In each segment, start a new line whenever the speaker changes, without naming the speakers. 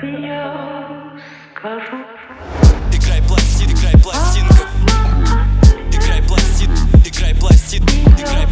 я скажу.
Играй пластинка, играй пластинка. Играй пластинка, играй пластинка, играй.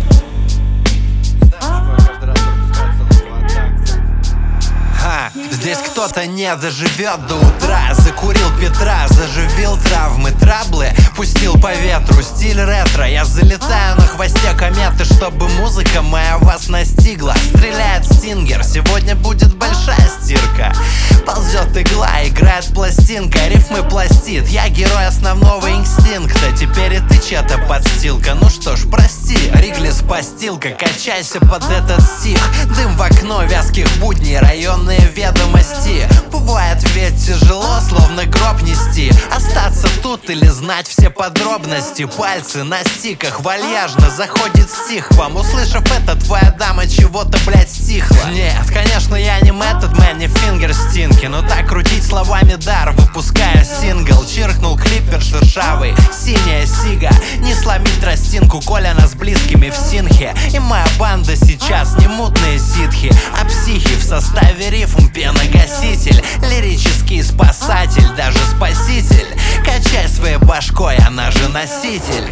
Здесь кто-то не доживет до утра. Закурил Петра, заживил травмы, траблы пустил по ветру, стиль ретро. Я залетаю на хвосте кометы, чтобы музыка моя вас настигла. Стреляет стингер, сегодня будет большая стирка. Ползет игла, играет пластинка, рифмы пластит. Я герой основного инстинкта, теперь и ты чья-то подстилка. Ну что ж, прости, Риглис постилка, качайся под этот стих. Дым в окно вязких будней, районные ведомости. Бывает ведь тяжело, словно гроб нести. Остаться тут или знать все подробности. Пальцы на стиках, вальяжно заходит стих вам. Услышав это, твоя дама чего-то, блять, стихла. Нет, конечно, я не Method Man, не фингерстинки, но так крутить словами дар, выпуская сингл. Чиркнул клипер шершавый, синяя сига. Не сломить тростинку, Коля нас близкими в синхе. И моя банда сейчас не мутные ситхи, а психи в составе рифм, пеногаситель, лирический спасатель, даже спаситель. Качай своей башкой, она же носитель.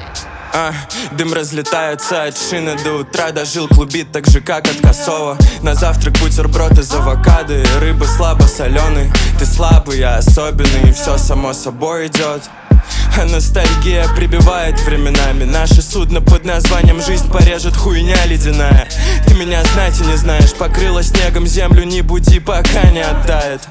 Дым разлетается от шины до утра. Дожил, клубит так же, как от косого. На завтрак бутерброд из авокадо и рыбы слабо соленый. Ты слабый, я особенный, и все само собой идет. А ностальгия прибивает временами. Наше судно под названием «Жизнь» порежет хуйня ледяная. Ты меня знать и не знаешь, покрыла снегом землю, не буди, пока не оттает.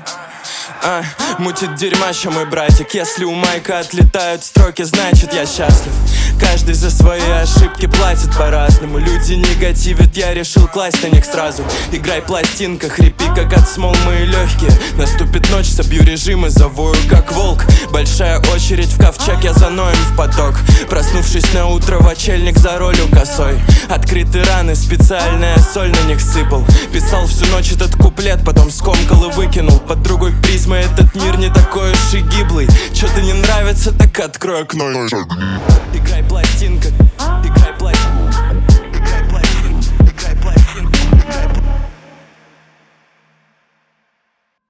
Мутит дерьмаща мой братик. Если у Майка отлетают строки, значит я счастлив. Каждый за свои ошибки платит по-разному. Люди негативят, я решил класть на них сразу. Играй пластинка, хрипи как от смол мои легкие. Наступит ночь, собью режим и завою как волк. Большая очередь в ковчег, я заноем в поток. Проснувшись на утро в очельник за ролью косой. Открыты раны, специальная соль на них сыпал. Писал всю ночь этот куплет, потом скомкал и выкинул. Под другой призмой этот мир не такой уж и гиблый. Чё-то не нравится, так открой окно. Играй пластинка.